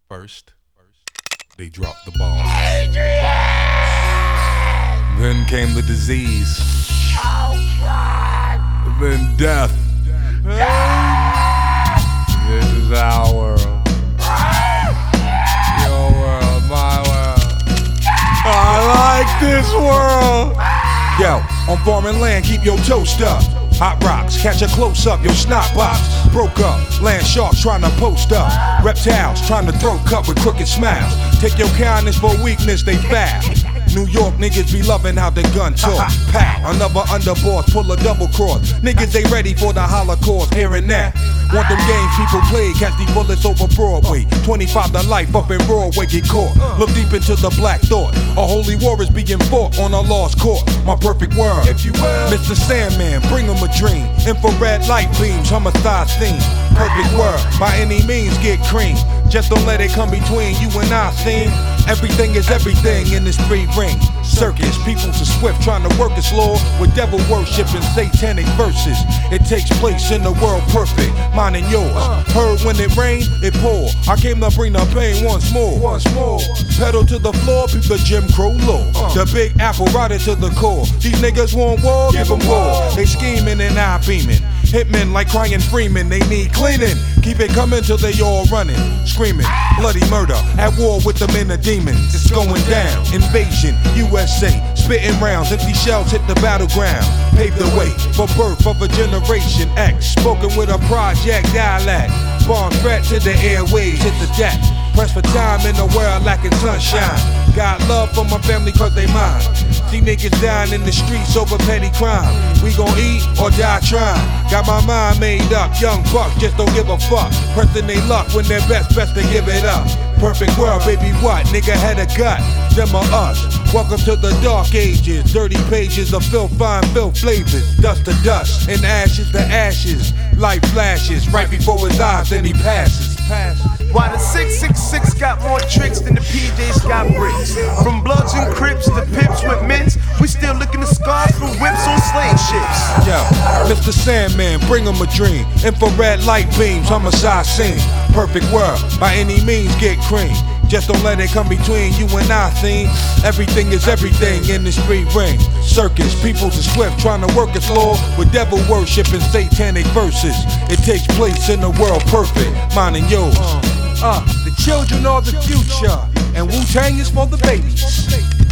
First, they dropped the ball. Then came the disease. Then death. This is our world. Your world, my world. I like this world. Yo, on foreign land, keep your toast up. Hot rocks, catch a close up, your snot box broke up. Land sharks trying to post up. Reptiles trying to throw cup with crooked smiles. Take your kindness for weakness, they foul. New York niggas be loving how the gun talk. Pow, another underboss, pull a double cross. Niggas ain't ready for the Holocaust, hearing that. Want them games people play, catch these bullets over Broadway. 25 to life up in Broadway, get caught. Look deep into the black thought. A holy war is being fought on a lost court. My perfect world, if you will. Mr. Sandman, bring him a dream. Infrared light beams, homicide scene. Perfect world, by any means get cream. Just don't let it come between you and I, scene. Everything is everything in this three-ring circus. People so swift trying to work its law with devil worship and satanic verses. It takes place in the world perfect, mine and yours. Heard when it rained, it poured. I came to bring the pain once more. Pedal to the floor, peep the Jim Crow law. The Big Apple riding to the core. These niggas want war, give them war. They scheming and I beaming. Hitmen like crying Freeman, they need cleaning. Keep it coming till they all running, screaming. Bloody murder, at war with the men of demons. It's going down, invasion, USA. Spitting rounds, empty shells hit the battleground. Pave the way for birth of a generation X. Spoken with a project dialect. Bomb threat to the airways, hit the deck. Press for time in a world lacking sunshine. Got love for my family cause they mine. See niggas dying in the streets over petty crime. We gon' eat or die trying. Got my mind made up, young bucks just don't give a fuck. Pressing they luck when they're best to give it up. Perfect world, baby, what? Nigga had a gut, them or us. Welcome to the dark ages. Dirty pages of filth, fine filth flavors. Dust to dust, and ashes to ashes. Light flashes right before his eyes, then he passes. Why the 666 got more tricks than the PJs got bricks. From Bloods and Crips to Pips with mints, we still looking to scar through whips on slave ships. Yo, Mr. Sandman, bring him a dream. Infrared light beams, homicide scene. Perfect world, by any means get cream. Just don't let it come between you and I, scene. Everything is everything in this street ring circus. People so swift trying to work its law with devil worship and satanic verses. It takes place in the world perfect, mine and yours. The children are the future, and Wu-Tang is for the babies.